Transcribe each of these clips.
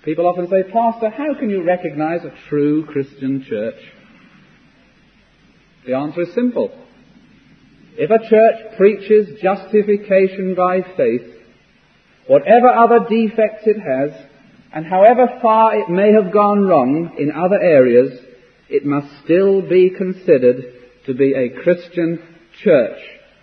People often say, Pastor, how can you recognize a true Christian church? The answer is simple. If a church preaches justification by faith, whatever other defects it has, and however far it may have gone wrong in other areas, it must still be considered to be a Christian church.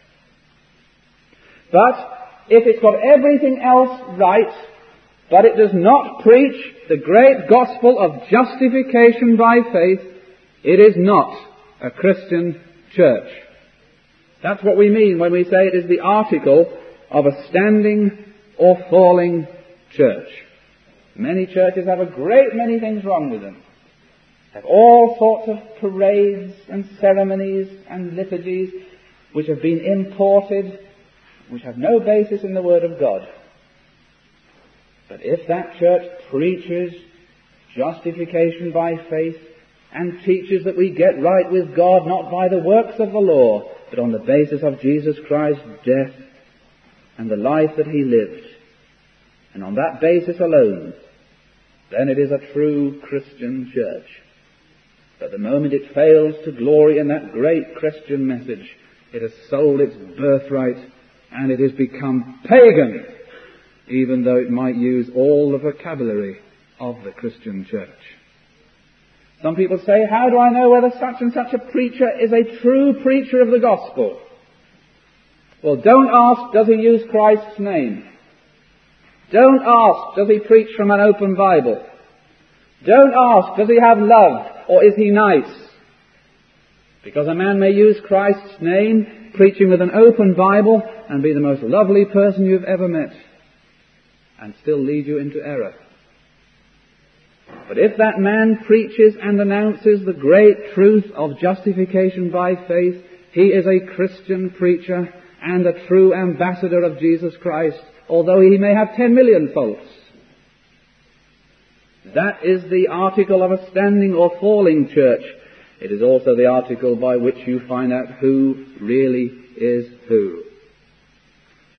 But if it's got everything else right, but it does not preach the great gospel of justification by faith, it is not a Christian church. That's what we mean when we say it is the article of a standing or falling church. Many churches have a great many things wrong with them. Have all sorts of parades and ceremonies and liturgies which have been imported, which have no basis in the Word of God. But if that church preaches justification by faith and teaches that we get right with God not by the works of the law, but on the basis of Jesus Christ's death and the life that He lived, and on that basis alone, then it is a true Christian church. But the moment it fails to glory in that great Christian message, it has sold its birthright and it has become pagan, even though it might use all the vocabulary of the Christian church. Some people say, how do I know whether such and such a preacher is a true preacher of the gospel? Well, don't ask, does he use Christ's name? Don't ask, does he preach from an open Bible? Don't ask, does he have love, or is he nice? Because a man may use Christ's name, preaching with an open Bible, and be the most lovely person you've ever met, and still lead you into error. But if that man preaches and announces the great truth of justification by faith, he is a Christian preacher and a true ambassador of Jesus Christ, although he may have 10 million faults. That is the article of a standing or falling church. It is also the article by which you find out who really is who.